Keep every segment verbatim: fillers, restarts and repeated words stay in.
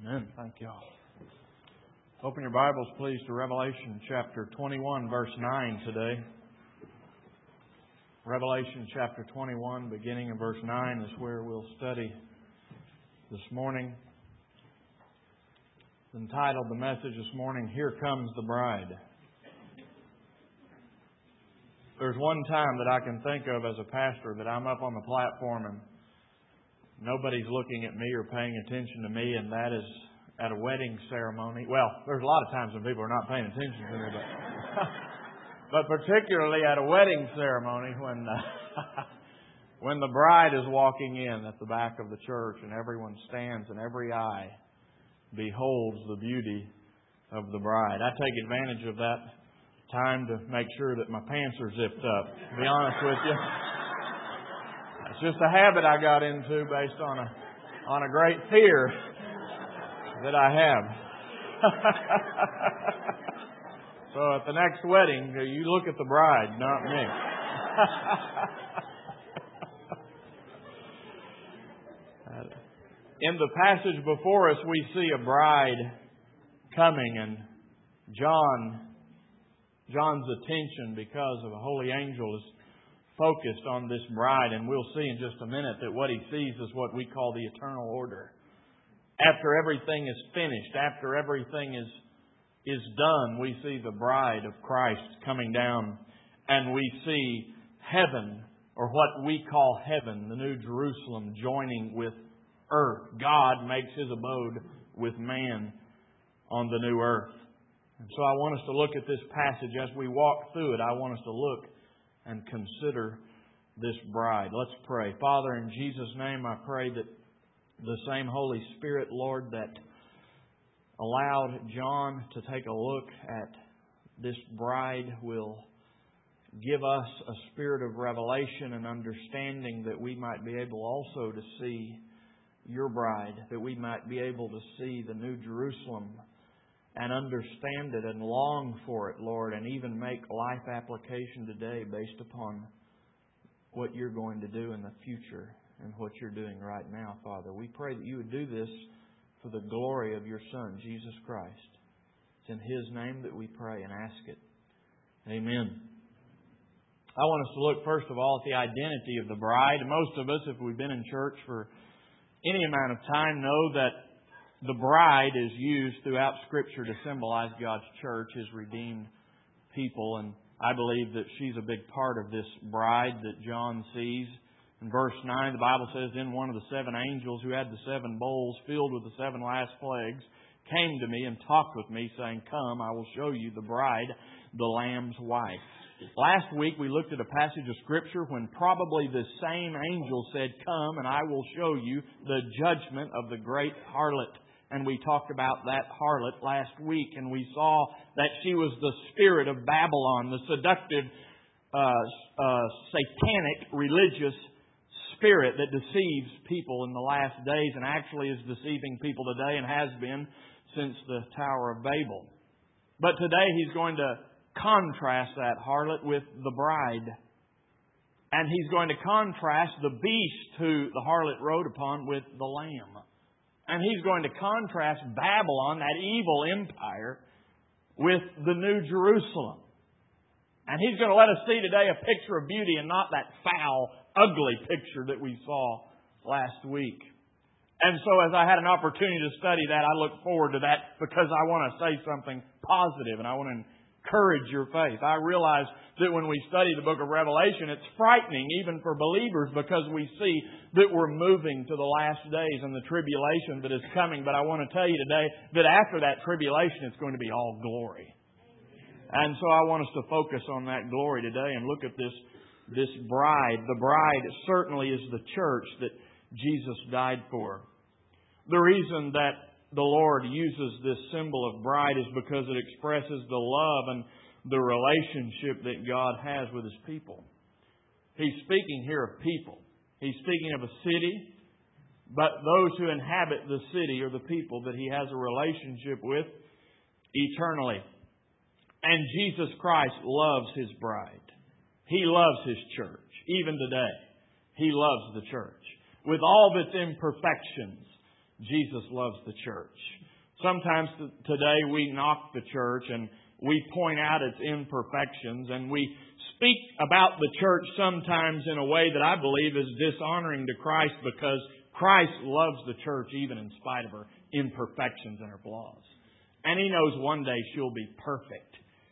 Amen. Thank you all. Open your Bibles, please, to Revelation chapter twenty-one, verse nine today. Revelation chapter twenty-one, beginning in verse nine, is where we'll study this morning. It's entitled the message this morning, Here Comes the Bride. There's one time that I can think of as a pastor that I'm up on the platform and nobody's looking at me or paying attention to me, and that is at a wedding ceremony. Well, there's a lot of times when people are not paying attention to me, but, but particularly at a wedding ceremony when uh, when the bride is walking in at the back of the church and everyone stands and every eye beholds the beauty of the bride. I take advantage of that time to make sure that my pants are zipped up, to be honest with you. It's just a habit I got into based on a on a great fear that I have. So at the next wedding, you look at the bride, not me. In the passage before us, we see a bride coming, and John, John's attention, because of a holy angel, is focused on this bride, and we'll see in just a minute that what he sees is what we call the eternal order. After everything is finished, after everything is is done, we see the bride of Christ coming down, and we see heaven, or what we call heaven, the New Jerusalem, joining with earth. God makes His abode with man on the new earth. And so I want us to look at this passage. As we walk through it, I want us to look and consider this bride. Let's pray. Father, in Jesus' name, I pray that the same Holy Spirit, Lord, that allowed John to take a look at this bride will give us a spirit of revelation and understanding, that we might be able also to see Your bride, that we might be able to see the New Jerusalem and understand it and long for it, Lord, and even make life application today based upon what You're going to do in the future and what You're doing right now, Father. We pray that You would do this for the glory of Your Son, Jesus Christ. It's in His name that we pray and ask it. Amen. I want us to look first of all at the identity of the bride. Most of us, if we've been in church for any amount of time, know that the bride is used throughout Scripture to symbolize God's church, His redeemed people. And I believe that she's a big part of this bride that John sees. In verse nine, the Bible says, Then one of the seven angels who had the seven bowls filled with the seven last plagues came to me and talked with me, saying, Come, I will show you the bride, the Lamb's wife. Last week we looked at a passage of Scripture when probably the same angel said, Come, and I will show you the judgment of the great harlot. And we talked about that harlot last week, and we saw that she was the spirit of Babylon, the seductive, uh, uh, satanic, religious spirit that deceives people in the last days, and actually is deceiving people today and has been since the Tower of Babel. But today He's going to contrast that harlot with the bride. And He's going to contrast the beast who the harlot rode upon with the lamb. And He's going to contrast Babylon, that evil empire, with the New Jerusalem. And He's going to let us see today a picture of beauty and not that foul, ugly picture that we saw last week. And so as I had an opportunity to study that, I look forward to that because I want to say something positive and I want to encourage your faith. I realize that when we study the book of Revelation, it's frightening even for believers because we see that we're moving to the last days and the tribulation that is coming. But I want to tell you today that after that tribulation, it's going to be all glory. And so I want us to focus on that glory today and look at this, this bride. The bride certainly is the church that Jesus died for. The reason that the Lord uses this symbol of bride is because it expresses the love and the relationship that God has with His people. He's speaking here of people. He's speaking of a city, but those who inhabit the city are the people that He has a relationship with eternally. And Jesus Christ loves His bride. He loves His church. Even today, He loves the church. With all of its imperfections, Jesus loves the church. Sometimes today we knock the church and we point out its imperfections, and we speak about the church sometimes in a way that I believe is dishonoring to Christ, because Christ loves the church even in spite of her imperfections and her flaws. And He knows one day she'll be perfect.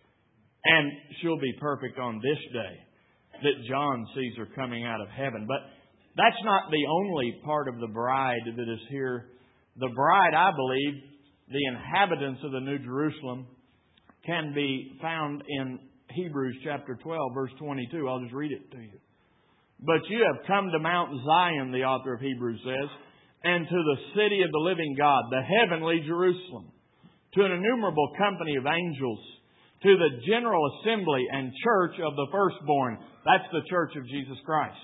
And she'll be perfect on this day that John sees her coming out of heaven. But that's not the only part of the bride that is here. The bride, I believe, the inhabitants of the New Jerusalem, can be found in Hebrews chapter twelve, verse twenty-two. I'll just read it to you. But you have come to Mount Zion, the author of Hebrews says, and to the city of the living God, the heavenly Jerusalem, to an innumerable company of angels, to the general assembly and church of the firstborn. That's the church of Jesus Christ,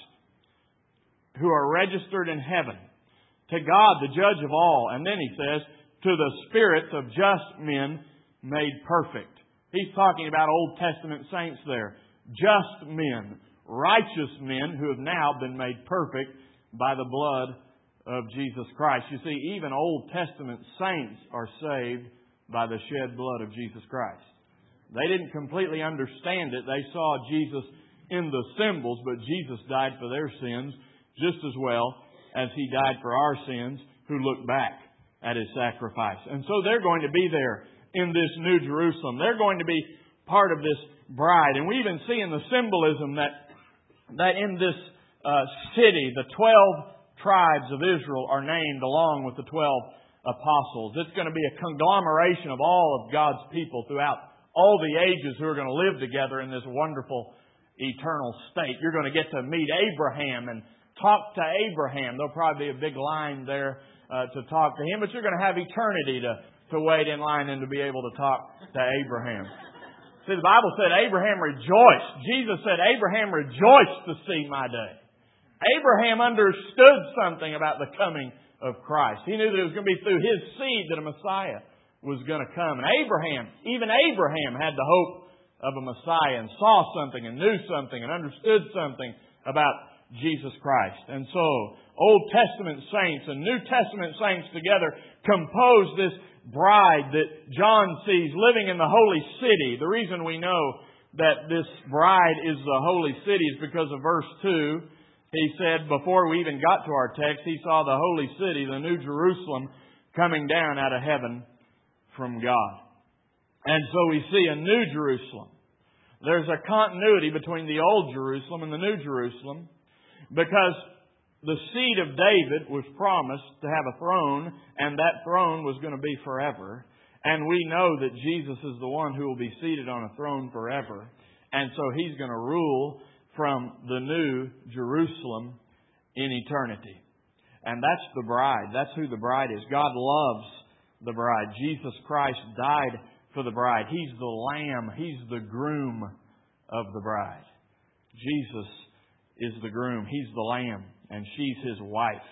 who are registered in heaven. To God, the judge of all. And then he says, to the spirits of just men made perfect. He's talking about Old Testament saints there. Just men, righteous men who have now been made perfect by the blood of Jesus Christ. You see, even Old Testament saints are saved by the shed blood of Jesus Christ. They didn't completely understand it. They saw Jesus in the symbols, but Jesus died for their sins just as well as He died for our sins who look back at His sacrifice. And so they're going to be there in this New Jerusalem. They're going to be part of this bride. And we even see in the symbolism that, that in this uh, city, the twelve tribes of Israel are named along with the twelve apostles. It's going to be a conglomeration of all of God's people throughout all the ages who are going to live together in this wonderful eternal state. You're going to get to meet Abraham and talk to Abraham. There'll probably be a big line there uh, to talk to him, but you're going to have eternity to, to wait in line and to be able to talk to Abraham. See, the Bible said Abraham rejoiced. Jesus said Abraham rejoiced to see my day. Abraham understood something about the coming of Christ. He knew that it was going to be through his seed that a Messiah was going to come. And Abraham, even Abraham had the hope of a Messiah and saw something and knew something and understood something about Jesus Christ. And so, Old Testament saints and New Testament saints together compose this bride that John sees living in the holy city. The reason we know that this bride is the holy city is because of verse two. He said, before we even got to our text, he saw the holy city, the New Jerusalem, coming down out of heaven from God. And so we see a New Jerusalem. There's a continuity between the Old Jerusalem and the New Jerusalem, because the seed of David was promised to have a throne, and that throne was going to be forever. And we know that Jesus is the one who will be seated on a throne forever. And so He's going to rule from the New Jerusalem in eternity. And that's the bride. That's who the bride is. God loves the bride. Jesus Christ died for the bride. He's the lamb. He's the groom of the bride. Jesus is the groom. He's the lamb. And she's His wife.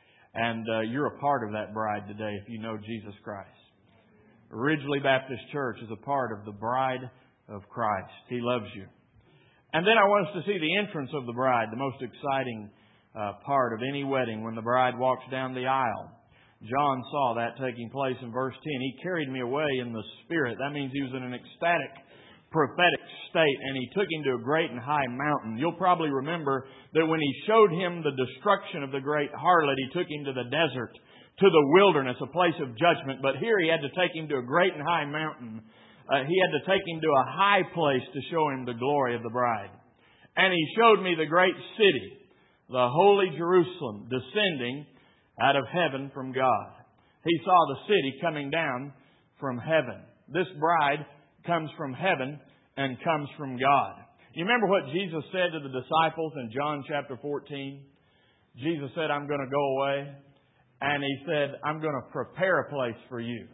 And uh, you're a part of that bride today if you know Jesus Christ. Ridgely Baptist Church is a part of the bride of Christ. He loves you. And then I want us to see the entrance of the bride, the most exciting uh, part of any wedding, when the bride walks down the aisle. John saw that taking place in verse ten. He carried me away in the Spirit. That means he was in an ecstatic, prophetic state, and He took him to a great and high mountain. You'll probably remember that when He showed him the destruction of the great harlot, He took him to the desert, to the wilderness, a place of judgment. But here He had to take him to a great and high mountain. Uh, he had to take him to a high place to show him the glory of the bride. And He showed me the great city, the holy Jerusalem, descending out of heaven from God. He saw the city coming down from heaven. This bride comes from heaven and comes from God. You remember what Jesus said to the disciples in John chapter fourteen? Jesus said, I'm going to go away. And He said, I'm going to prepare a place for you.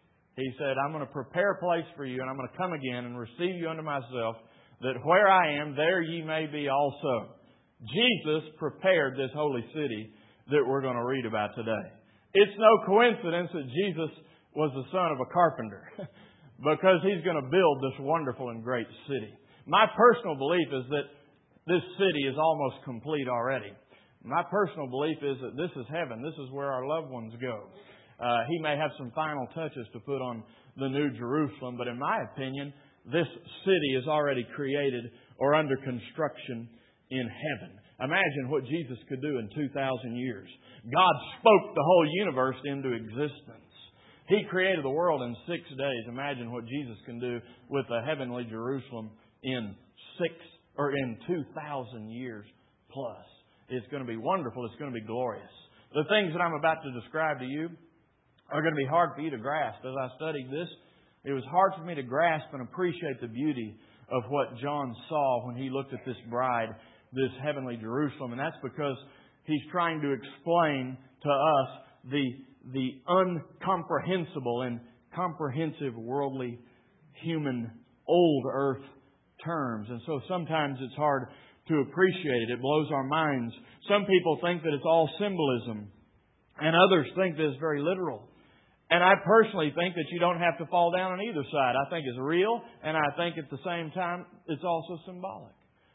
He said, I'm going to prepare a place for you, and I'm going to come again and receive you unto myself, that where I am, there ye may be also. Jesus prepared this holy city that we're going to read about today. It's no coincidence that Jesus was the son of a carpenter, because He's going to build this wonderful and great city. My personal belief is that this city is almost complete already. My personal belief is that this is heaven. This is where our loved ones go. Uh, he may have some final touches to put on the New Jerusalem, but in my opinion, this city is already created or under construction in heaven. Imagine what Jesus could do in two thousand years. God spoke the whole universe into existence. He created the world in six days. Imagine what Jesus can do with the heavenly Jerusalem in six or in two thousand years plus. It's going to be wonderful. It's going to be glorious. The things that I'm about to describe to you are going to be hard for you to grasp. As I studied this, it was hard for me to grasp and appreciate the beauty of what John saw when he looked at this bride, this heavenly Jerusalem. And that's because he's trying to explain to us the, the incomprehensible and comprehensive worldly, human, old earth terms. And so sometimes it's hard to appreciate it. It blows our minds. Some people think that it's all symbolism, and others think that it's very literal. And I personally think that you don't have to fall down on either side. I think it's real, and I think at the same time it's also symbolic.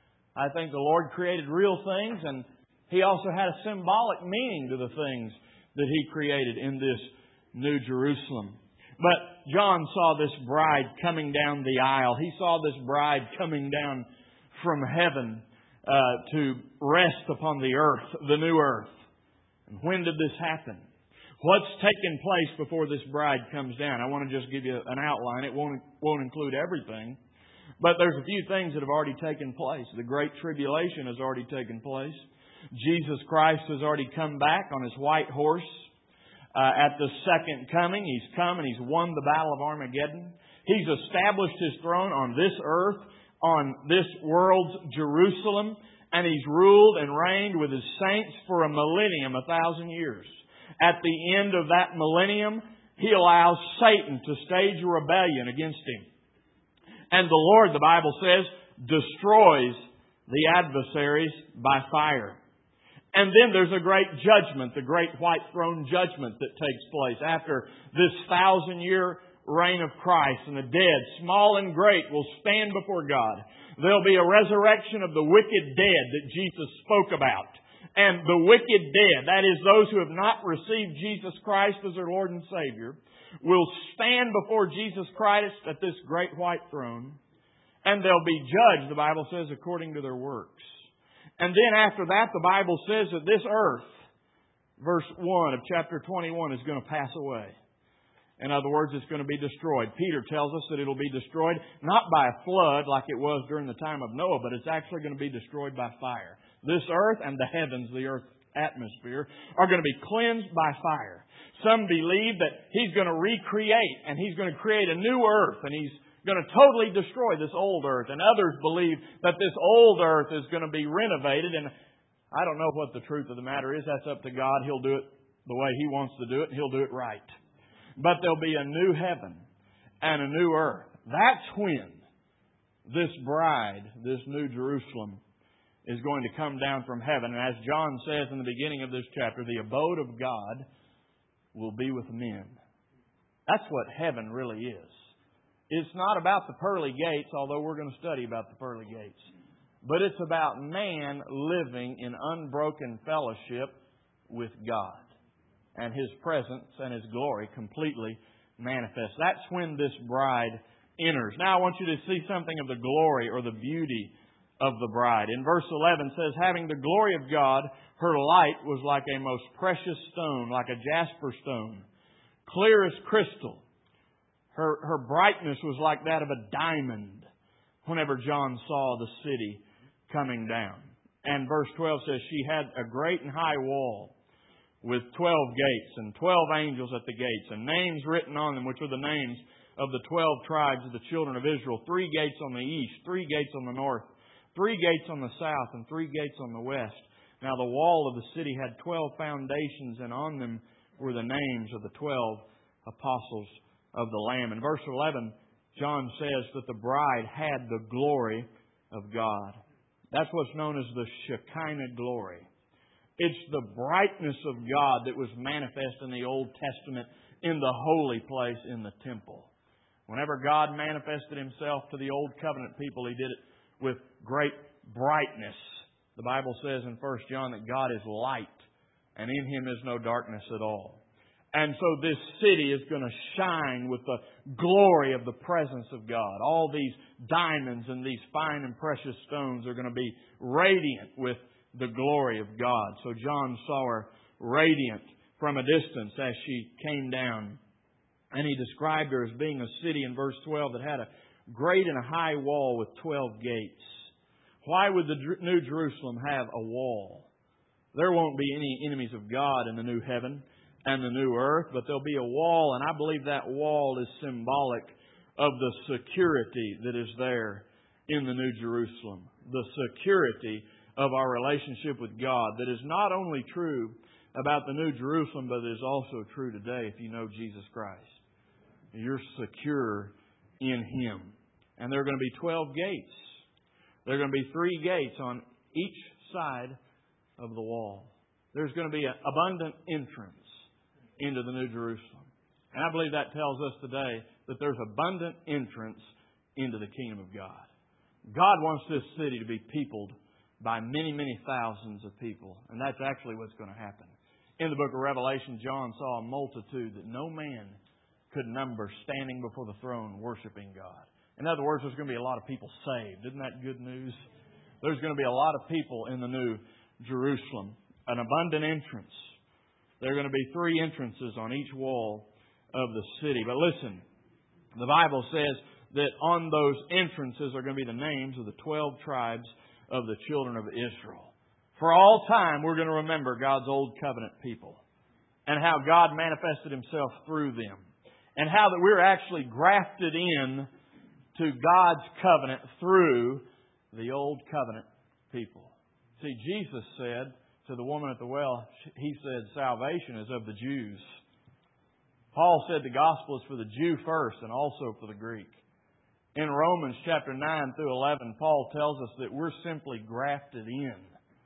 I think the Lord created real things, and He also had a symbolic meaning to the things that He created in this New Jerusalem. But John saw this bride coming down the aisle. He saw this bride coming down from heaven uh, to rest upon the earth, the new earth. And when did this happen? What's taken place before this bride comes down? I want to just give you an outline. It won't, won't include everything. But there's a few things that have already taken place. The Great Tribulation has already taken place. Jesus Christ has already come back on His white horse. Uh, at the second coming, He's come and He's won the battle of Armageddon. He's established His throne on this earth, on this world's Jerusalem. And He's ruled and reigned with His saints for a millennium, a thousand years. At the end of that millennium, He allows Satan to stage a rebellion against Him. And the Lord, the Bible says, destroys the adversaries by fire. And then there's a great judgment, the great white throne judgment that takes place after this thousand-year reign of Christ. And the dead, small and great, will stand before God. There'll be a resurrection of the wicked dead that Jesus spoke about. And the wicked dead, that is those who have not received Jesus Christ as their Lord and Savior, will stand before Jesus Christ at this great white throne. And they'll be judged, the Bible says, according to their works. And then after that, the Bible says that this earth, verse one of chapter twenty-one, is going to pass away. In other words, it's going to be destroyed. Peter tells us that it'll be destroyed not by a flood like it was during the time of Noah, but it's actually going to be destroyed by fire. This earth and the heavens, the earth's atmosphere, are going to be cleansed by fire. Some believe that He's going to recreate and He's going to create a new earth and He's going to totally destroy this old earth. And others believe that this old earth is going to be renovated. And I don't know what the truth of the matter is. That's up to God. He'll do it the way He wants to do it, and He'll do it right. But there'll be a new heaven and a new earth. That's when this bride, this New Jerusalem, is going to come down from heaven. And as John says in the beginning of this chapter, the abode of God will be with men. That's what heaven really is. It's not about the pearly gates, although we're going to study about the pearly gates. But it's about man living in unbroken fellowship with God. And His presence and His glory completely manifest. That's when this bride enters. Now I want you to see something of the glory or the beauty of the bride. In verse eleven it says, having the glory of God, her light was like a most precious stone, like a jasper stone, clear as crystal. Her, her brightness was like that of a diamond whenever John saw the city coming down. And verse twelve says, she had a great and high wall with twelve gates and twelve angels at the gates and names written on them, which are the names of the twelve tribes of the children of Israel. Three gates on the east, three gates on the north, three gates on the south, and three gates on the west. Now the wall of the city had twelve foundations, and on them were the names of the twelve apostles of the Lamb. In verse eleven, John says that the bride had the glory of God. That's what's known as the Shekinah glory. It's the brightness of God that was manifest in the Old Testament in the holy place in the temple. Whenever God manifested Himself to the Old Covenant people, He did it with great brightness The Bible says in First John that God is light, and in Him is no darkness at all. And so this city is going to shine with the glory of the presence of God. All these diamonds and these fine and precious stones are going to be radiant with the glory of God. So John saw her radiant from a distance as she came down. And he described her as being a city in verse twelve that had a great and a high wall with twelve gates. Why would the New Jerusalem have a wall? There won't be any enemies of God in the new heaven and the new earth, but there'll be a wall, and I believe that wall is symbolic of the security that is there in the New Jerusalem. The security of our relationship with God that is not only true about the New Jerusalem, but is also true today if you know Jesus Christ. You're secure in Him. And there are going to be twelve gates. There are going to be three gates on each side of the wall. There's going to be an abundant entrance into the New Jerusalem. And I believe that tells us today that there's abundant entrance into the kingdom of God. God wants this city to be peopled by many, many thousands of people. And that's actually what's going to happen. In the book of Revelation, John saw a multitude that no man could number standing before the throne worshiping God. In other words, there's going to be a lot of people saved. Isn't that good news? There's going to be a lot of people in the New Jerusalem. An abundant entrance. There are going to be three entrances on each wall of the city. But listen, the Bible says that on those entrances are going to be the names of the twelve tribes of the children of Israel. For all time, we're going to remember God's old covenant people and how God manifested Himself through them and how that we're actually grafted in to God's covenant through the old covenant people. See, Jesus said to the woman at the well, He said, salvation is of the Jews. Paul said the gospel is for the Jew first and also for the Greek. In Romans chapter nine through eleven, Paul tells us that we're simply grafted in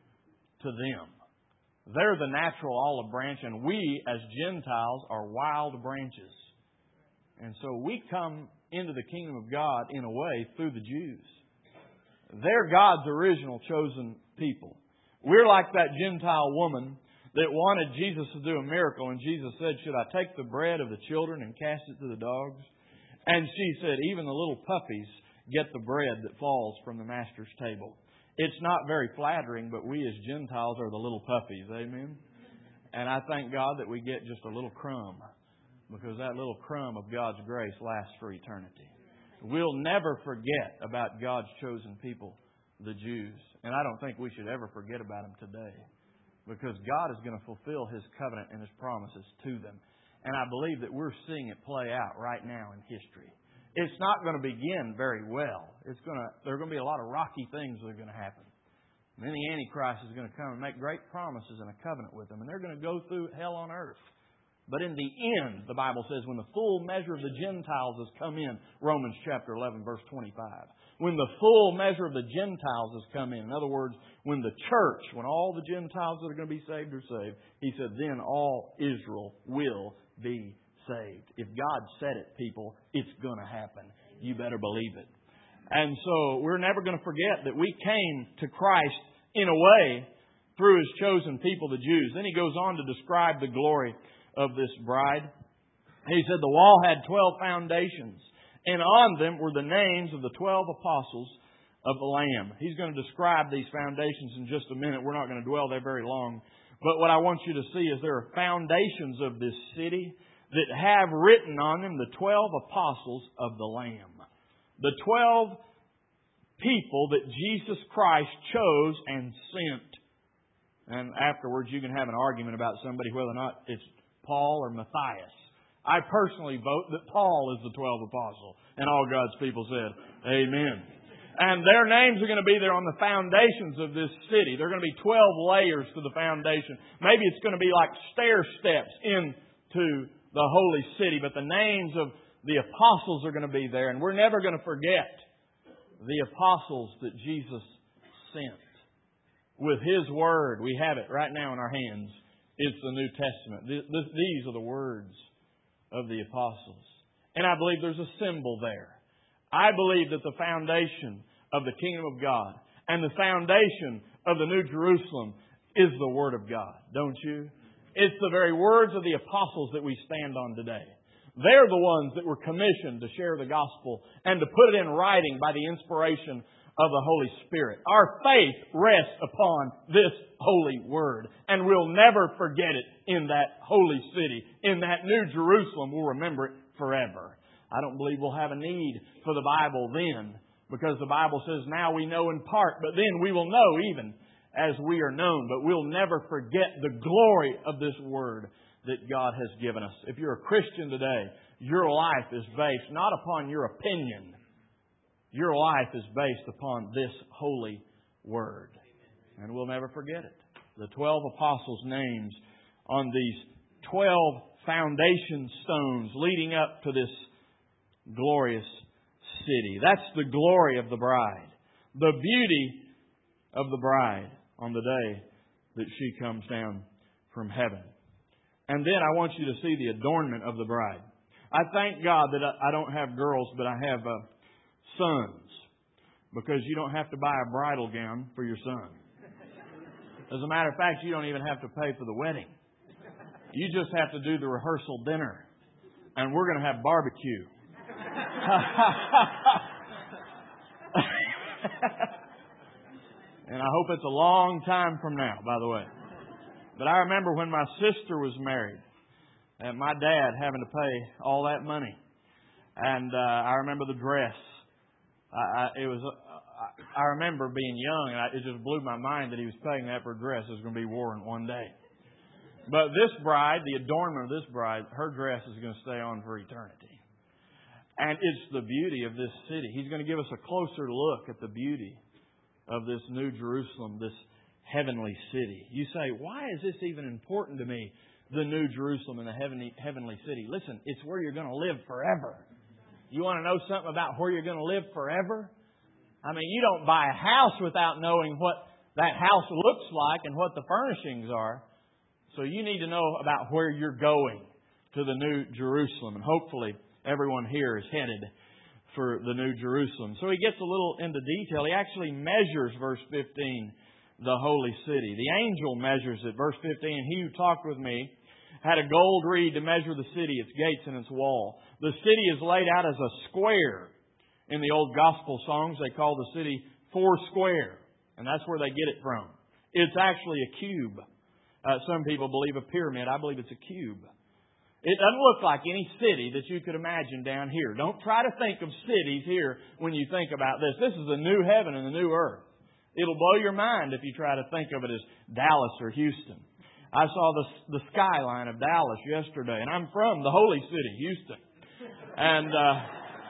to them. They're the natural olive branch, and we as Gentiles are wild branches. And so we come into the kingdom of God in a way through the Jews. They're God's original chosen people. We're like that Gentile woman that wanted Jesus to do a miracle. And Jesus said, should I take the bread of the children and cast it to the dogs? And she said, even the little puppies get the bread that falls from the Master's table. It's not very flattering, but we as Gentiles are the little puppies. Amen? And I thank God that we get just a little crumb, because that little crumb of God's grace lasts for eternity. We'll never forget about God's chosen people, the Jews. And I don't think we should ever forget about them today, because God is going to fulfill His covenant and His promises to them. And I believe that we're seeing it play out right now in history. It's not going to begin very well. It's going to, there are going to be a lot of rocky things that are going to happen. And then the Antichrist is going to come and make great promises and a covenant with them. And they're going to go through hell on earth. But in the end, the Bible says, when the full measure of the Gentiles has come in, Romans chapter eleven, verse twenty-five. When the full measure of the Gentiles has come in, in other words, when the church, when all the Gentiles that are going to be saved are saved, He said, then all Israel will be saved. If God said it, people, it's going to happen. You better believe it. And so we're never going to forget that we came to Christ in a way through His chosen people, the Jews. Then He goes on to describe the glory of this bride. He said the wall had twelve foundations, and on them were the names of the twelve apostles of the Lamb. He's going to describe these foundations in just a minute. We're not going to dwell there very long. But what I want you to see is there are foundations of this city that have written on them the twelve apostles of the Lamb. The twelve people that Jesus Christ chose and sent. And afterwards you can have an argument about somebody whether or not it's Paul or Matthias. I personally vote that Paul is the twelfth apostle. And all God's people said, amen. And their names are going to be there on the foundations of this city. There are going to be twelve layers to the foundation. Maybe it's going to be like stair steps into the holy city. But the names of the apostles are going to be there. And we're never going to forget the apostles that Jesus sent. With His Word, we have it right now in our hands. It's the New Testament. These are the words of the apostles. And I believe there's a symbol there. I believe that the foundation of the kingdom of God and the foundation of the New Jerusalem is the Word of God, don't you? It's the very words of the apostles that we stand on today. They're the ones that were commissioned to share the gospel and to put it in writing by the inspiration of the Holy Spirit. Our faith rests upon this holy Word, and we'll never forget it in that holy city. In that New Jerusalem, we'll remember it forever. I don't believe we'll have a need for the Bible then, because the Bible says now we know in part, but then we will know even as we are known. But we'll never forget the glory of this Word that God has given us. If you're a Christian today, your life is based not upon your opinion. Your life is based upon this holy Word. And we'll never forget it. The twelve apostles' names on these twelve foundation stones leading up to this glorious city. That's the glory of the bride. The beauty of the bride on the day that she comes down from heaven. And then I want you to see the adornment of the bride. I thank God that I don't have girls, but I have uh, sons. Because you don't have to buy a bridal gown for your son. As a matter of fact, you don't even have to pay for the wedding. You just have to do the rehearsal dinner. And we're going to have barbecue. And I hope it's a long time from now, by the way. But I remember when my sister was married, and my dad having to pay all that money. And uh, I remember the dress. I, I, it was. Uh, I remember being young, and I, it just blew my mind that he was paying that for a dress that was going to be worn one day. But this bride, the adornment of this bride, her dress is going to stay on for eternity. And it's the beauty of this city. He's going to give us a closer look at the beauty of this New Jerusalem, this heavenly city. You say, why is this even important to me, the New Jerusalem and the heavenly, heavenly city? Listen, it's where you're going to live forever. You want to know something about where you're going to live forever? I mean, you don't buy a house without knowing what that house looks like and what the furnishings are. So you need to know about where you're going to the New Jerusalem. And hopefully everyone here is headed for the New Jerusalem. So he gets a little into detail. He actually measures, verse fifteen, the holy city. The angel measures it. Verse fifteen, he who talked with me had a gold reed to measure the city, its gates and its wall. The city is laid out as a square. In the old gospel songs, they call the city four square. And that's where they get it from. It's actually a cube. Uh, some people believe a pyramid. I believe it's a cube. It doesn't look like any city that you could imagine down here. Don't try to think of cities here when you think about this. This is the new heaven and the new earth. It'll blow your mind if you try to think of it as Dallas or Houston. I saw the, the skyline of Dallas yesterday, and I'm from the holy city, Houston. And uh,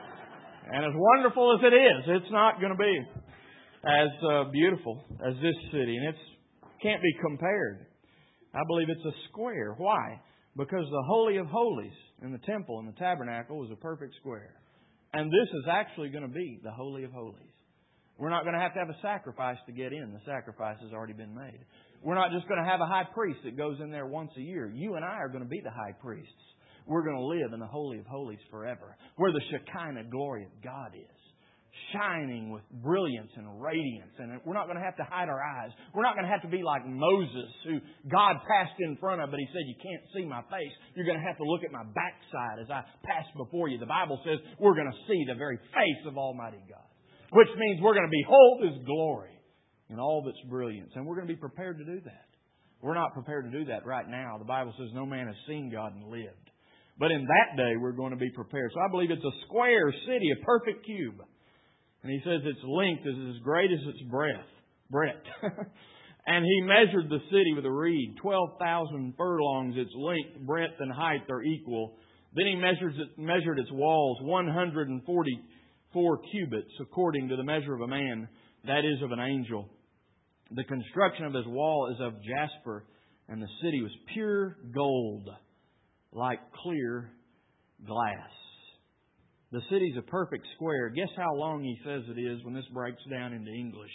and as wonderful as it is, it's not going to be as uh, beautiful as this city. And it can't be compared. I believe it's a square. Why? Because the Holy of Holies in the temple and the tabernacle was a perfect square. And this is actually going to be the Holy of Holies. We're not going to have to have a sacrifice to get in. The sacrifice has already been made. We're not just going to have a high priest that goes in there once a year. You and I are going to be the high priests. We're going to live in the Holy of Holies forever, where the Shekinah glory of God is, shining with brilliance and radiance. And we're not going to have to hide our eyes. We're not going to have to be like Moses, who God passed in front of, but He said, you can't see my face. You're going to have to look at my backside as I pass before you. The Bible says we're going to see the very face of Almighty God, which means we're going to behold His glory in all of its brilliance. And we're going to be prepared to do that. We're not prepared to do that right now. The Bible says no man has seen God and lived. But in that day, we're going to be prepared. So I believe it's a square city, a perfect cube. And he says its length is as great as its breadth. breadth. And he measured the city with a reed. twelve thousand furlongs, its length, breadth, and height are equal. Then he measures it, measured its walls, one hundred forty-four cubits, according to the measure of a man, that is, of an angel. The construction of his wall is of jasper, and the city was pure gold, like clear glass. The city's a perfect square. Guess how long he says it is when this breaks down into English?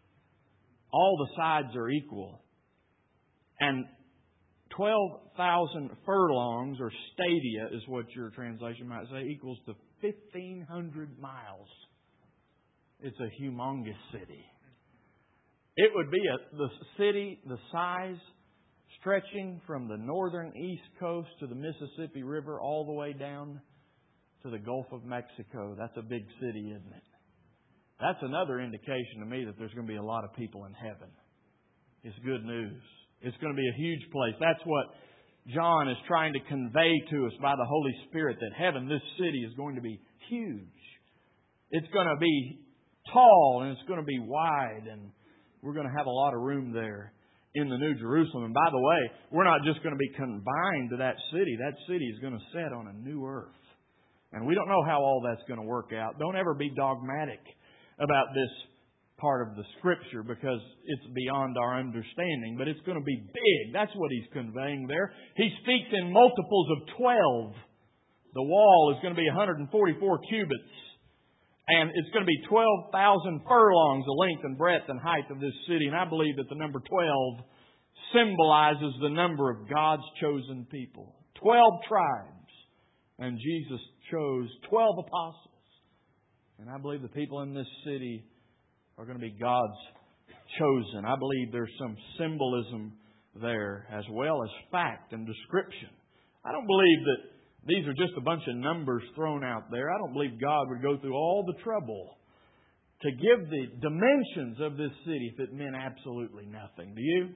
All the sides are equal. And twelve thousand furlongs, or stadia is what your translation might say, equals to fifteen hundred miles. It's a humongous city. It would be a, the city, the size, stretching from the northern east coast to the Mississippi River all the way down to the Gulf of Mexico. That's a big city, isn't it? That's another indication to me that there's going to be a lot of people in heaven. It's good news. It's going to be a huge place. That's what John is trying to convey to us by the Holy Spirit, that heaven, this city, is going to be huge. It's going to be tall and it's going to be wide, and we're going to have a lot of room there in the New Jerusalem. And by the way, we're not just going to be confined to that city. That city is going to set on a new earth. And we don't know how all that's going to work out. Don't ever be dogmatic about this part of the Scripture, because it's beyond our understanding. But it's going to be big. That's what He's conveying there. He speaks in multiples of twelve. The wall is going to be one hundred forty-four cubits. And it's going to be twelve thousand furlongs, the length and breadth and height of this city. And I believe that the number twelve symbolizes the number of God's chosen people. Twelve tribes. And Jesus chose twelve apostles. And I believe the people in this city are going to be God's chosen. I believe there's some symbolism there as well as fact and description. I don't believe that these are just a bunch of numbers thrown out there. I don't believe God would go through all the trouble to give the dimensions of this city if it meant absolutely nothing. Do you?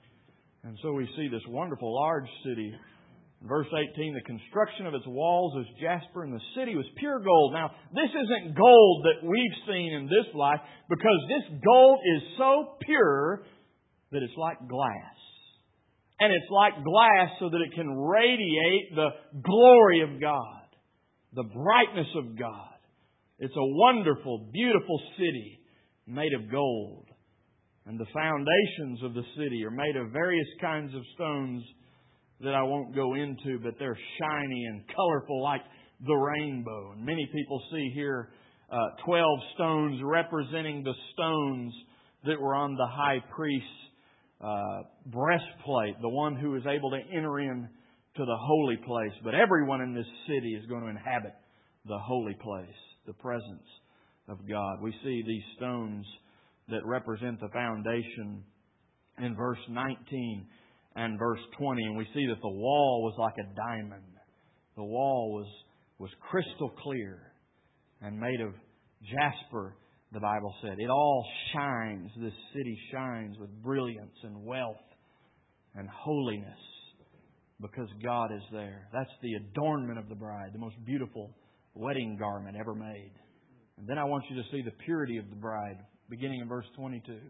And so we see this wonderful large city. Verse eighteen, the construction of its walls is jasper, and the city was pure gold. Now, this isn't gold that we've seen in this life, because this gold is so pure that it's like glass. And it's like glass so that it can radiate the glory of God, the brightness of God. It's a wonderful, beautiful city made of gold. And the foundations of the city are made of various kinds of stones that I won't go into, but they're shiny and colorful like the rainbow. And many people see here uh, twelve stones representing the stones that were on the high priest's uh, breastplate, the one who is able to enter in to the holy place. But everyone in this city is going to inhabit the holy place, the presence of God. We see these stones that represent the foundation in verse nineteen and verse twenty, and we see that the wall was like a diamond. The wall was, was crystal clear and made of jasper, the Bible said. It all shines. This city shines with brilliance and wealth and holiness because God is there. That's the adornment of the bride, the most beautiful wedding garment ever made. And then I want you to see the purity of the bride, beginning in verse twenty-two.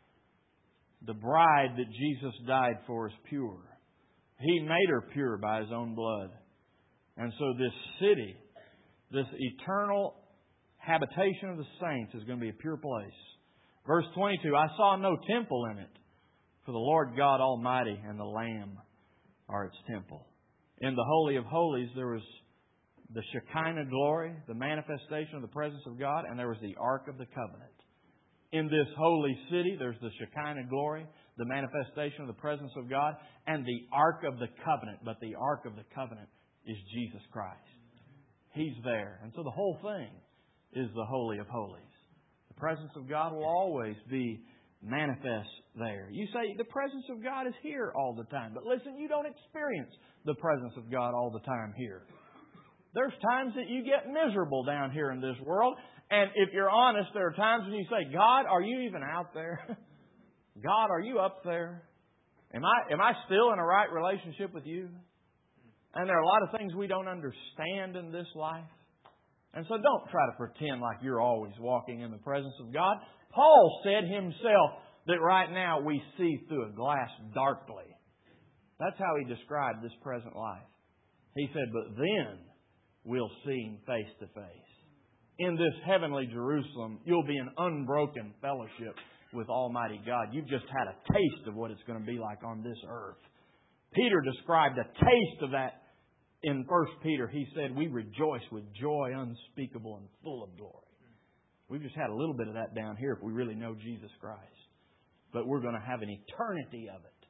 The bride that Jesus died for is pure. He made her pure by His own blood. And so this city, this eternal habitation of the saints, is going to be a pure place. Verse twenty-two, I saw no temple in it, for the Lord God Almighty and the Lamb are its temple. In the Holy of Holies, there was the Shekinah glory, the manifestation of the presence of God, and there was the Ark of the Covenant. In this holy city, there's the Shekinah glory, the manifestation of the presence of God, and the Ark of the Covenant. But the Ark of the Covenant is Jesus Christ. He's there. And so the whole thing is the Holy of Holies. The presence of God will always be manifest there. You say, the presence of God is here all the time. But listen, you don't experience the presence of God all the time here. There's times that you get miserable down here in this world. And if you're honest, there are times when you say, God, are you even out there? God, are you up there? Am I, am I still in a right relationship with you? And there are a lot of things we don't understand in this life. And so don't try to pretend like you're always walking in the presence of God. Paul said himself that right now we see through a glass darkly. That's how he described this present life. He said, but then we'll see Him face to face. In this heavenly Jerusalem, you'll be in unbroken fellowship with Almighty God. You've just had a taste of what it's going to be like on this earth. Peter described a taste of that in First Peter. He said, we rejoice with joy unspeakable and full of glory. We've just had a little bit of that down here if we really know Jesus Christ. But we're going to have an eternity of it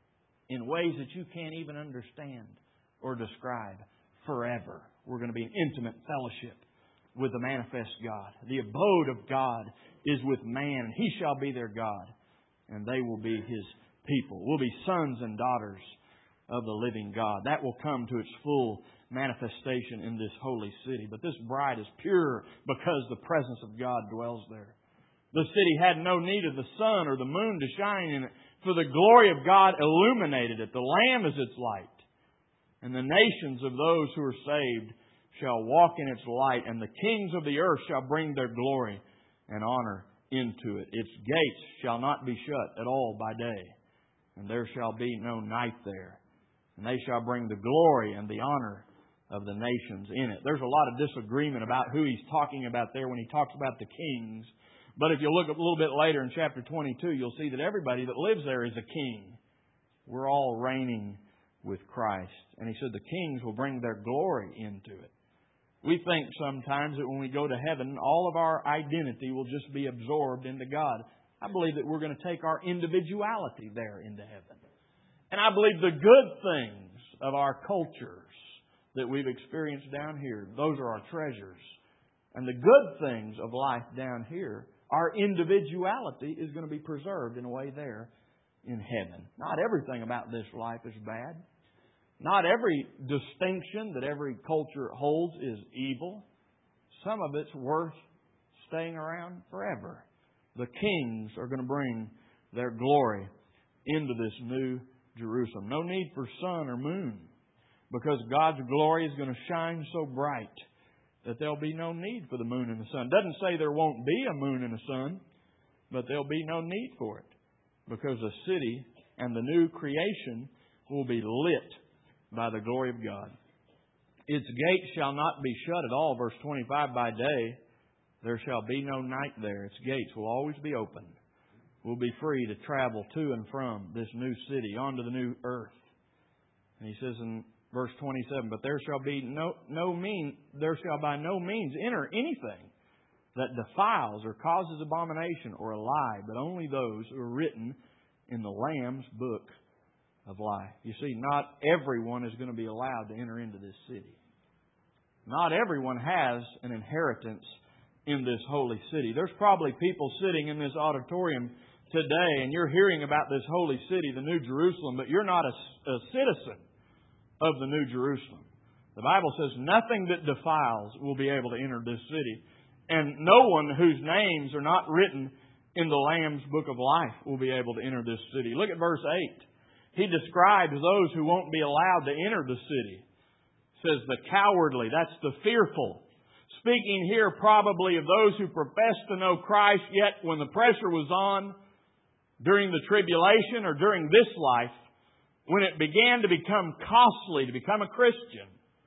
in ways that you can't even understand or describe forever. We're going to be in intimate fellowship with the manifest God. The abode of God is with man, and He shall be their God, and they will be His people. We'll be sons and daughters of the living God. That will come to its full manifestation in this holy city. But this bride is pure because the presence of God dwells there. The city had no need of the sun or the moon to shine in it, for the glory of God illuminated it. The Lamb is its light. And the nations of those who are saved shall walk in its light, and the kings of the earth shall bring their glory and honor into it. Its gates shall not be shut at all by day, and there shall be no night there. And they shall bring the glory and the honor of the nations in it. There's a lot of disagreement about who he's talking about there when he talks about the kings. But if you look a little bit later in chapter twenty-two, you'll see that everybody that lives there is a king. We're all reigning with Christ. And he said the kings will bring their glory into it. We think sometimes that when we go to heaven, all of our identity will just be absorbed into God. I believe that we're going to take our individuality there into heaven. And I believe the good things of our cultures that we've experienced down here, those are our treasures. And the good things of life down here, our individuality is going to be preserved in a way there in heaven. Not everything about this life is bad. Not every distinction that every culture holds is evil. Some of it's worth staying around forever. The kings are going to bring their glory into this new Jerusalem. No need for sun or moon, because God's glory is going to shine so bright that there'll be no need for the moon and the sun. It doesn't say there won't be a moon and a sun, but there'll be no need for it, because the city and the new creation will be lit by the glory of God. Its gates shall not be shut at all. Verse twenty-five, by day there shall be no night there. Its gates will always be open. We'll be free to travel to and from this new city onto the new earth. And he says in verse twenty-seven, but there shall be no no mean there shall by no means enter anything that defiles or causes abomination or a lie, but only those who are written in the Lamb's book of life. You see, not everyone is going to be allowed to enter into this city. Not everyone has an inheritance in this holy city. There's probably people sitting in this auditorium today, and you're hearing about this holy city, the New Jerusalem, but you're not a, a citizen of the New Jerusalem. The Bible says nothing that defiles will be able to enter this city, and no one whose names are not written in the Lamb's book of life will be able to enter this city. Look at verse eight. He describes those who won't be allowed to enter the city. He says the cowardly, that's the fearful. Speaking here probably of those who profess to know Christ, yet when the pressure was on during the tribulation or during this life, when it began to become costly to become a Christian,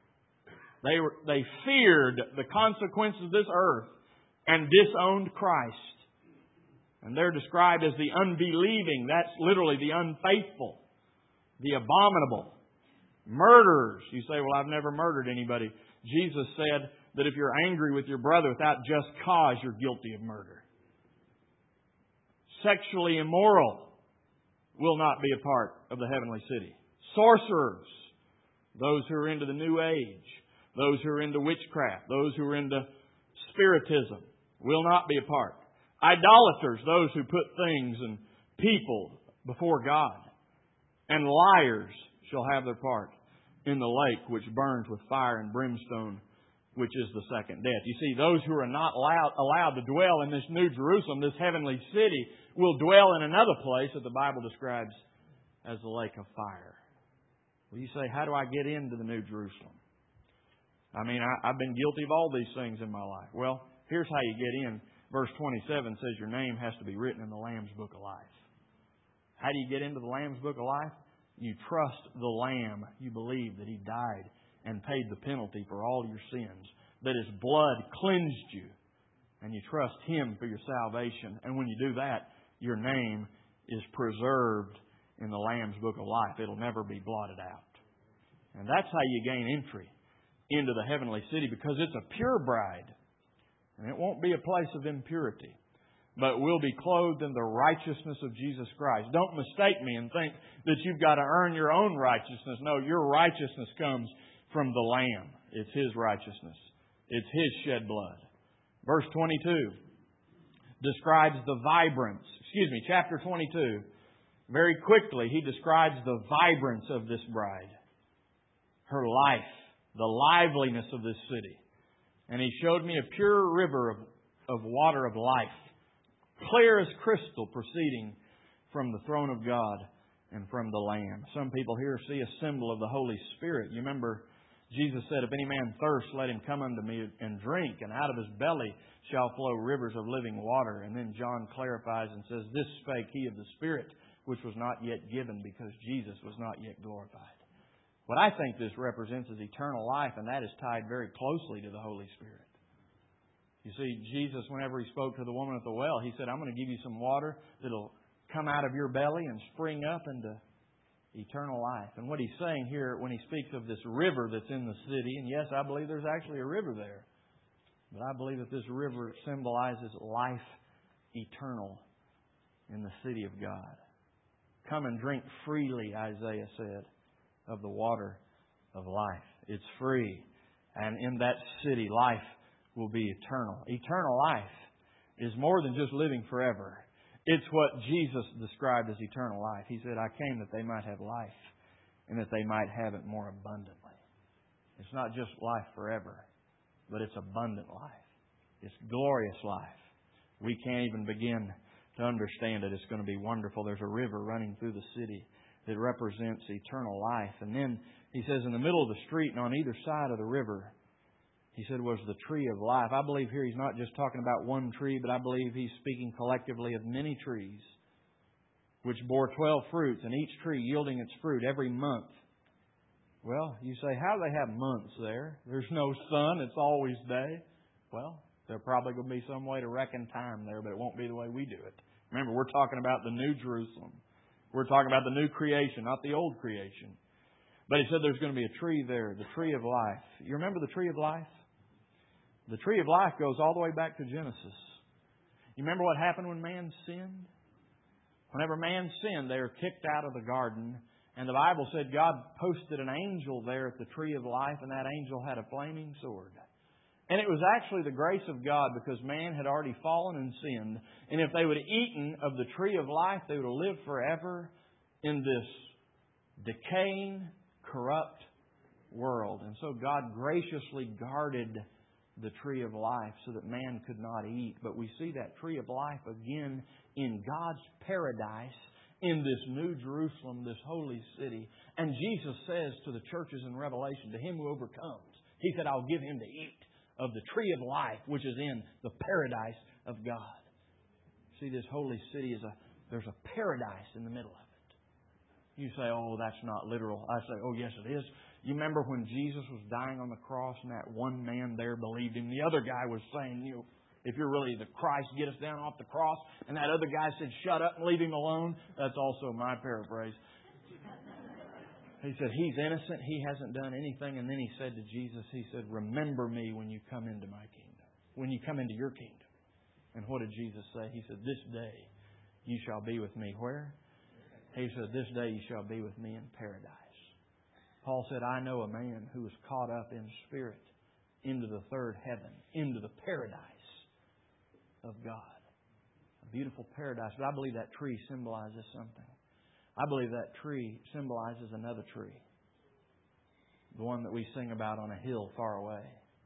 they were, they feared the consequences of this earth and disowned Christ. And they're described as the unbelieving. That's literally the unfaithful, the abominable, murderers. You say, well, I've never murdered anybody. Jesus said that if you're angry with your brother without just cause, you're guilty of murder. Sexually immoral will not be a part of the heavenly city. Sorcerers, those who are into the New Age, those who are into witchcraft, those who are into spiritism, will not be a part. Idolaters, those who put things and people before God. And liars shall have their part in the lake which burns with fire and brimstone, which is the second death. You see, those who are not allowed, allowed to dwell in this New Jerusalem, this heavenly city, will dwell in another place that the Bible describes as the lake of fire. Well, you say, how do I get into the New Jerusalem? I mean, I, I've been guilty of all these things in my life. Well, here's how you get in. Verse twenty-seven says your name has to be written in the Lamb's book of life. How do you get into the Lamb's book of life? You trust the Lamb. You believe that He died and paid the penalty for all your sins, that His blood cleansed you, and you trust Him for your salvation. And when you do that, your name is preserved in the Lamb's book of life. It'll never be blotted out. And that's how you gain entry into the heavenly city, because it's a pure bride. And it won't be a place of impurity, but we'll be clothed in the righteousness of Jesus Christ. Don't mistake me and think that you've got to earn your own righteousness. No, your righteousness comes from the Lamb. It's His righteousness. It's His shed blood. Verse twenty-two describes the vibrance, excuse me, chapter twenty-two, very quickly he describes the vibrance of this bride. Her life, the liveliness of this city. And He showed me a pure river of, of water of life, clear as crystal, proceeding from the throne of God and from the Lamb. Some people here see a symbol of the Holy Spirit. You remember Jesus said, if any man thirst, let him come unto me and drink, and out of his belly shall flow rivers of living water. And then John clarifies and says, this spake he of the Spirit, which was not yet given, because Jesus was not yet glorified. What I think this represents is eternal life, and that is tied very closely to the Holy Spirit. You see, Jesus, whenever He spoke to the woman at the well, He said, I'm going to give you some water that'll come out of your belly and spring up into eternal life. And what He's saying here when He speaks of this river that's in the city, and yes, I believe there's actually a river there, but I believe that this river symbolizes life eternal in the city of God. Come and drink freely, Isaiah said, of the water of life. It's free. And in that city, life will be eternal. Eternal life is more than just living forever. It's what Jesus described as eternal life. He said, I came that they might have life and that they might have it more abundantly. It's not just life forever, but it's abundant life. It's glorious life. We can't even begin to understand it. It's going to be wonderful. There's a river running through the city that represents eternal life. And then He says in the middle of the street and on either side of the river, He said, was the tree of life. I believe here He's not just talking about one tree, but I believe He's speaking collectively of many trees, which bore twelve fruits, and each tree yielding its fruit every month. Well, you say, how do they have months there? There's no sun. It's always day. Well, there's probably going to be some way to reckon time there, but it won't be the way we do it. Remember, we're talking about the New Jerusalem. We're talking about the new creation, not the old creation. But He said there's going to be a tree there, the tree of life. You remember the tree of life? The tree of life goes all the way back to Genesis. You remember what happened when man sinned? Whenever man sinned, they were kicked out of the garden. And the Bible said God posted an angel there at the tree of life, and that angel had a flaming sword. And it was actually the grace of God, because man had already fallen and sinned. And if they would have eaten of the tree of life, they would have lived forever in this decaying, corrupt world. And so God graciously guarded the tree of life so that man could not eat. But we see that tree of life again in God's paradise, in this New Jerusalem, this holy city. And Jesus says to the churches in Revelation, to him who overcomes, He said, I'll give him to eat of the tree of life, which is in the paradise of God. See, this holy city is a, there's a paradise in the middle of it. You say, oh, that's not literal. I say, oh, yes, it is. You remember when Jesus was dying on the cross and that one man there believed Him? The other guy was saying, you know, if you're really the Christ, get us down off the cross. And that other guy said, shut up and leave him alone. That's also my paraphrase. He said, he's innocent. He hasn't done anything. And then He said to Jesus, He said, remember me when you come into my kingdom. When you come into your kingdom. And what did Jesus say? He said, this day you shall be with me. Where? He said, this day you shall be with me in paradise. Paul said, I know a man who was caught up in spirit into the third heaven, into the paradise of God. A beautiful paradise. But I believe that tree symbolizes something. I believe that tree symbolizes another tree. The one that we sing about on a hill far away.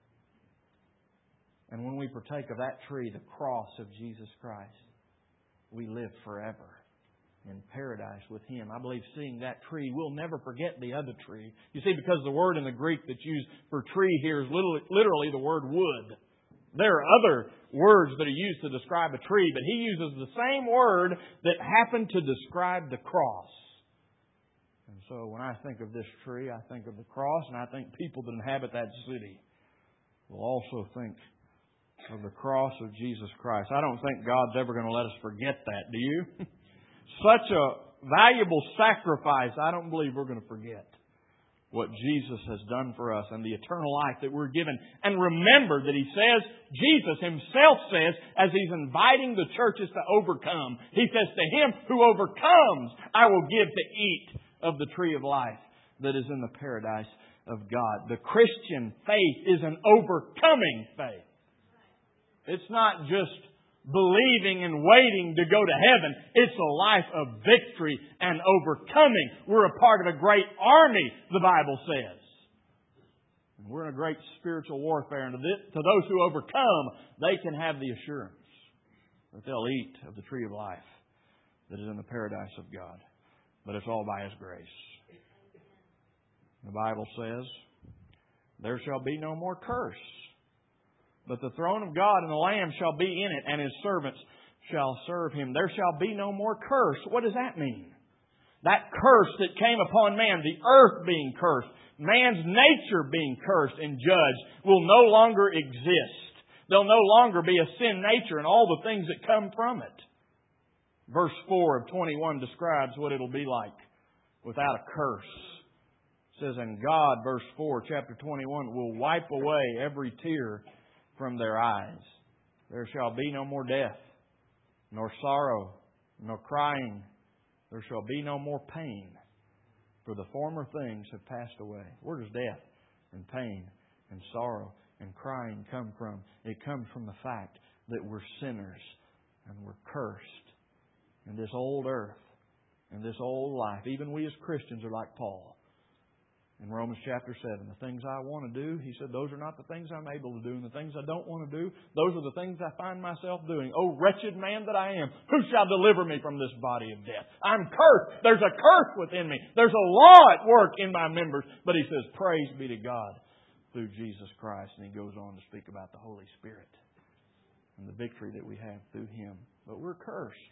And when we partake of that tree, the cross of Jesus Christ, we live forever in paradise with Him. I believe seeing that tree, we'll never forget the other tree. You see, because the word in the Greek that's used for tree here is literally the word wood. There are other words that are used to describe a tree, but he uses the same word that happened to describe the cross. And so when I think of this tree, I think of the cross, and I think people that inhabit that city will also think of the cross of Jesus Christ. I don't think God's ever going to let us forget that, do you? Such a valuable sacrifice, I don't believe we're going to forget what Jesus has done for us and the eternal life that we're given. And remember that He says, Jesus Himself says, as He's inviting the churches to overcome, He says, to him who overcomes, I will give to eat of the tree of life that is in the paradise of God. The Christian faith is an overcoming faith. It's not just believing and waiting to go to heaven. It's a life of victory and overcoming. We're a part of a great army, the Bible says. And we're in a great spiritual warfare. And to, this, to those who overcome, they can have the assurance that they'll eat of the tree of life that is in the paradise of God. But it's all by His grace. The Bible says, there shall be no more curse, but the throne of God and the Lamb shall be in it, and His servants shall serve Him. There shall be no more curse. What does that mean? That curse that came upon man, the earth being cursed, man's nature being cursed and judged, will no longer exist. There'll no longer be a sin nature and all the things that come from it. Verse four of twenty-one describes what it'll be like without a curse. It says, and God, verse four, chapter twenty-one, will wipe away every tear from their eyes. There shall be no more death, nor sorrow, nor crying. There shall be no more pain, for the former things have passed away. Where does death and pain and sorrow and crying come from? It comes from the fact that we're sinners and we're cursed. And this old earth and this old life, even we as Christians are like Paul. In Romans chapter seven, the things I want to do, he said, those are not the things I'm able to do. And the things I don't want to do, those are the things I find myself doing. Oh, wretched man that I am, who shall deliver me from this body of death? I'm cursed. There's a curse within me. There's a law at work in my members. But he says, praise be to God through Jesus Christ. And he goes on to speak about the Holy Spirit and the victory that we have through Him. But we're cursed.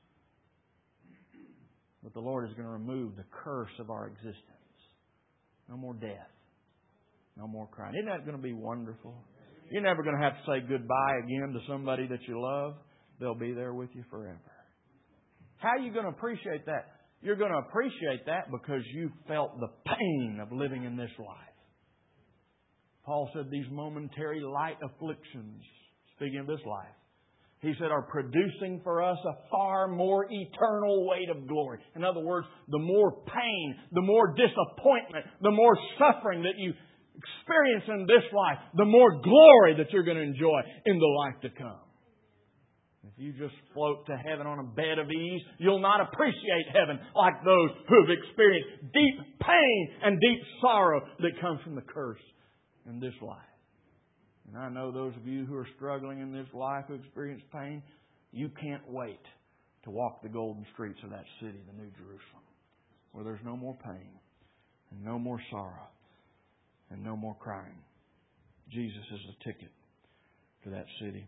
But the Lord is going to remove the curse of our existence. No more death. No more crying. Isn't that going to be wonderful? You're never going to have to say goodbye again to somebody that you love. They'll be there with you forever. How are you going to appreciate that? You're going to appreciate that because you felt the pain of living in this life. Paul said these momentary light afflictions, speaking of this life, he said, are producing for us a far more eternal weight of glory. In other words, the more pain, the more disappointment, the more suffering that you experience in this life, the more glory that you're going to enjoy in the life to come. If you just float to heaven on a bed of ease, you'll not appreciate heaven like those who have experienced deep pain and deep sorrow that comes from the curse in this life. And I know those of you who are struggling in this life, who experience pain, you can't wait to walk the golden streets of that city, the New Jerusalem, where there's no more pain and no more sorrow and no more crying. Jesus is the ticket to that city.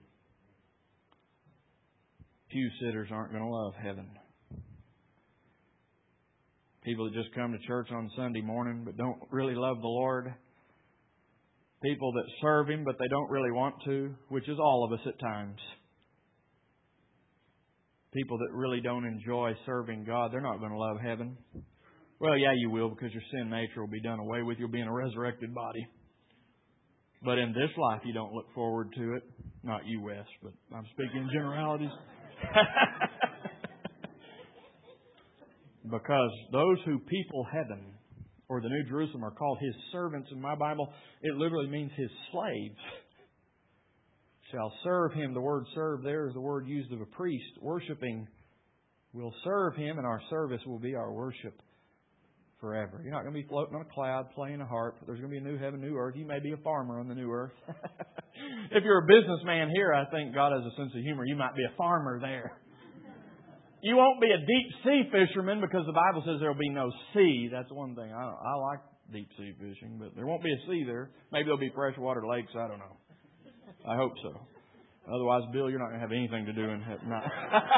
Pew sitters aren't going to love heaven. People that just come to church on Sunday morning but don't really love the Lord. People that serve Him, but they don't really want to, which is all of us at times. People that really don't enjoy serving God, they're not going to love heaven. Well, yeah, you will, because your sin nature will be done away with. You'll be in a resurrected body. But in this life, you don't look forward to it. Not you, Wes, but I'm speaking in generalities. Because those who people heaven, or the New Jerusalem, are called His servants in my Bible, it literally means His slaves, shall serve Him. The word serve there is the word used of a priest. Worshipping will serve Him, and our service will be our worship forever. You're not going to be floating on a cloud playing a harp. There's going to be a new heaven, new earth. You may be a farmer on the new earth. If you're a businessman here, I think God has a sense of humor. You might be a farmer there. You won't be a deep sea fisherman because the Bible says there will be no sea. That's one thing. I, I like deep sea fishing, but there won't be a sea there. Maybe there'll be freshwater lakes. I don't know. I hope so. Otherwise, Bill, you're not going to have anything to do in heaven. No.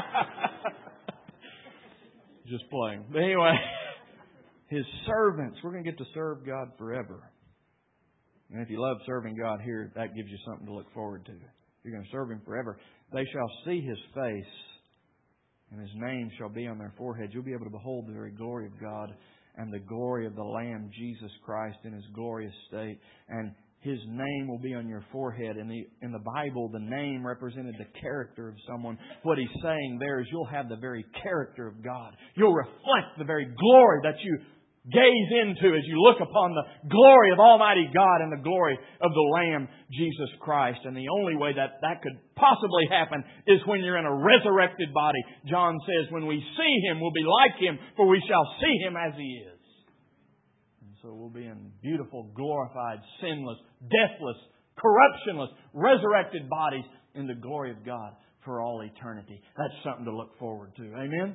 Just playing. But anyway, His servants. We're going to get to serve God forever. And if you love serving God here, that gives you something to look forward to. You're going to serve Him forever. They shall see His face, and His name shall be on their foreheads. You'll be able to behold the very glory of God and the glory of the Lamb, Jesus Christ, in His glorious state. And His name will be on your forehead. In the, in the Bible, the name represented the character of someone. What He's saying there is you'll have the very character of God. You'll reflect the very glory that you gaze into as you look upon the glory of Almighty God and the glory of the Lamb, Jesus Christ. And the only way that that could possibly happen is when you're in a resurrected body. John says, when we see Him, we'll be like Him, for we shall see Him as He is. And so we'll be in beautiful, glorified, sinless, deathless, corruptionless, resurrected bodies in the glory of God for all eternity. That's something to look forward to. Amen?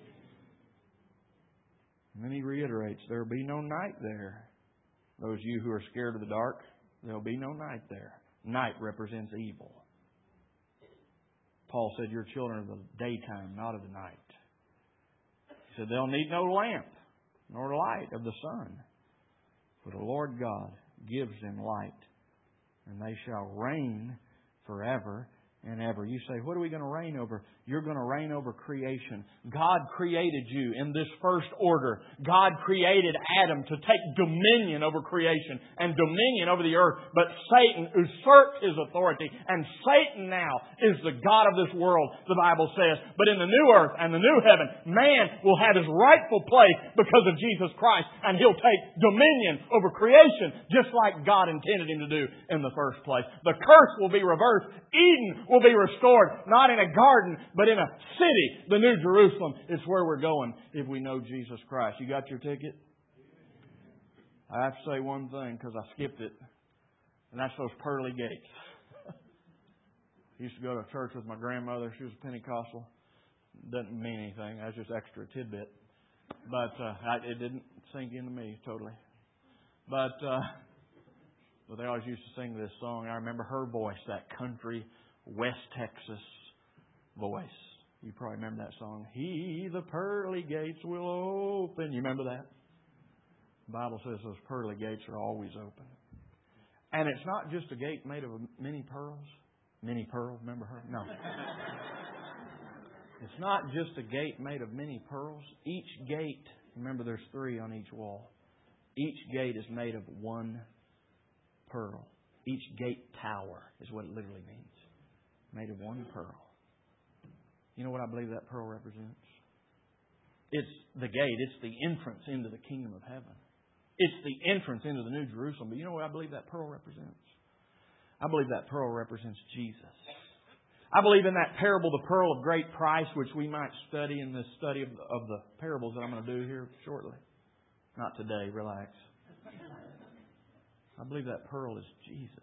And then He reiterates, there will be no night there. Those of you who are scared of the dark, there will be no night there. Night represents evil. Paul said, you're children of the daytime, not of the night. He said, they'll need no lamp, nor light of the sun. For the Lord God gives them light, and they shall reign forever and ever. You say, what are we going to reign over? You're going to reign over creation. God created you in this first order. God created Adam to take dominion over creation and dominion over the earth. But Satan usurped his authority. And Satan now is the God of this world, the Bible says. But in the new earth and the new heaven, man will have his rightful place because of Jesus Christ. And he'll take dominion over creation just like God intended him to do in the first place. The curse will be reversed. Eden will be restored, not in a garden, but in a city, the New Jerusalem. It's where we're going if we know Jesus Christ. You got your ticket? I have to say one thing because I skipped it, and that's those pearly gates. I used to go to church with my grandmother. She was a Pentecostal. Doesn't mean anything. That's just extra tidbit. But uh, I, it didn't sink into me totally. But, uh, but they always used to sing this song. I remember her voice, that country West Texas voice. You probably remember that song. He, the pearly gates will open. You remember that? The Bible says those pearly gates are always open. And it's not just a gate made of many pearls. Many pearls, remember her? No. It's not just a gate made of many pearls. Each gate, remember there's three on each wall. Each gate is made of one pearl. Each gate tower is what it literally means. Made of one pearl. You know what I believe that pearl represents? It's the gate. It's the entrance into the kingdom of heaven. It's the entrance into the New Jerusalem. But you know what I believe that pearl represents? I believe that pearl represents Jesus. I believe in that parable, the pearl of great price, which we might study in this study of the, of the parables that I'm going to do here shortly. Not today, relax. I believe that pearl is Jesus.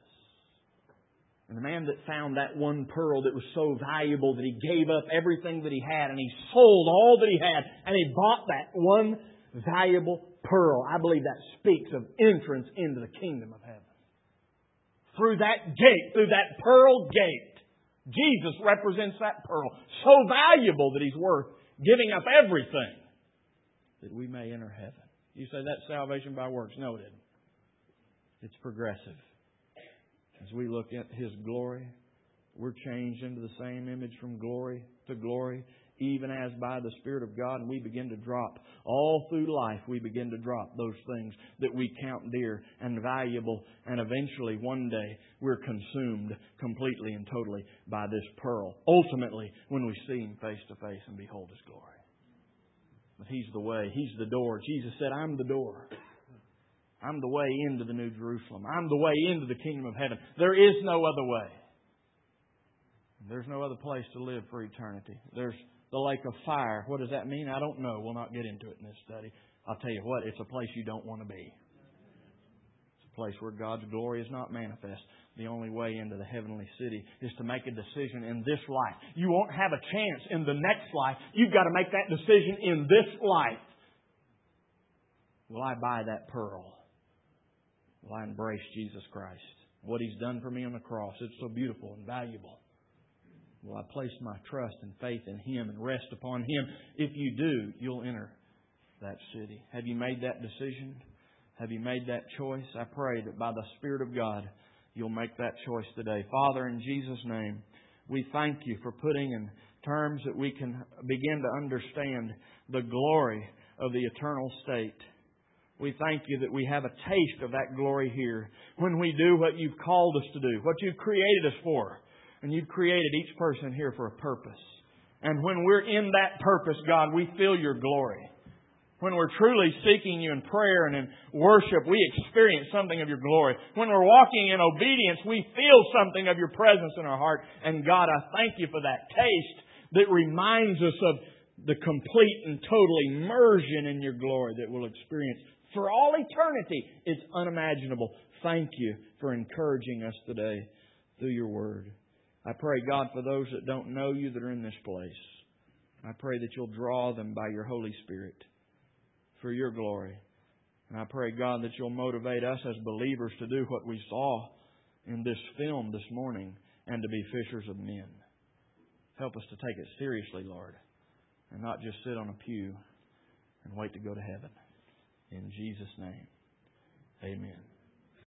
And the man that found that one pearl that was so valuable that he gave up everything that he had and he sold all that he had and he bought that one valuable pearl. I believe that speaks of entrance into the kingdom of heaven. Through that gate, through that pearl gate, Jesus represents that pearl. So valuable that He's worth giving up everything that we may enter heaven. You say that's salvation by works. No, it isn't. It's progressive. As we look at His glory, we're changed into the same image from glory to glory, even as by the Spirit of God, and we begin to drop. All through life, we begin to drop those things that we count dear and valuable, and eventually, one day, we're consumed completely and totally by this pearl. Ultimately, when we see Him face to face and behold His glory. But He's the way. He's the door. Jesus said, I'm the door. I'm the way into the New Jerusalem. I'm the way into the kingdom of heaven. There is no other way. There's no other place to live for eternity. There's the lake of fire. What does that mean? I don't know. We'll not get into it in this study. I'll tell you what, it's a place you don't want to be. It's a place where God's glory is not manifest. The only way into the heavenly city is to make a decision in this life. You won't have a chance in the next life. You've got to make that decision in this life. Will I buy that pearl? Will I embrace Jesus Christ? What He's done for me on the cross. It's so beautiful and valuable. Will I place my trust and faith in Him and rest upon Him? If you do, you'll enter that city. Have you made that decision? Have you made that choice? I pray that by the Spirit of God, you'll make that choice today. Father, in Jesus' name, we thank You for putting in terms that we can begin to understand the glory of the eternal state. We thank You that we have a taste of that glory here when we do what You've called us to do, what You've created us for. And You've created each person here for a purpose. And when we're in that purpose, God, we feel Your glory. When we're truly seeking You in prayer and in worship, we experience something of Your glory. When we're walking in obedience, we feel something of Your presence in our heart. And God, I thank You for that taste that reminds us of the complete and total immersion in Your glory that we'll experience for all eternity. It's unimaginable. Thank You for encouraging us today through Your Word. I pray, God, for those that don't know You that are in this place, I pray that You'll draw them by Your Holy Spirit for Your glory. And I pray, God, that You'll motivate us as believers to do what we saw in this film this morning and to be fishers of men. Help us to take it seriously, Lord, and not just sit on a pew and wait to go to heaven. In Jesus' name, amen.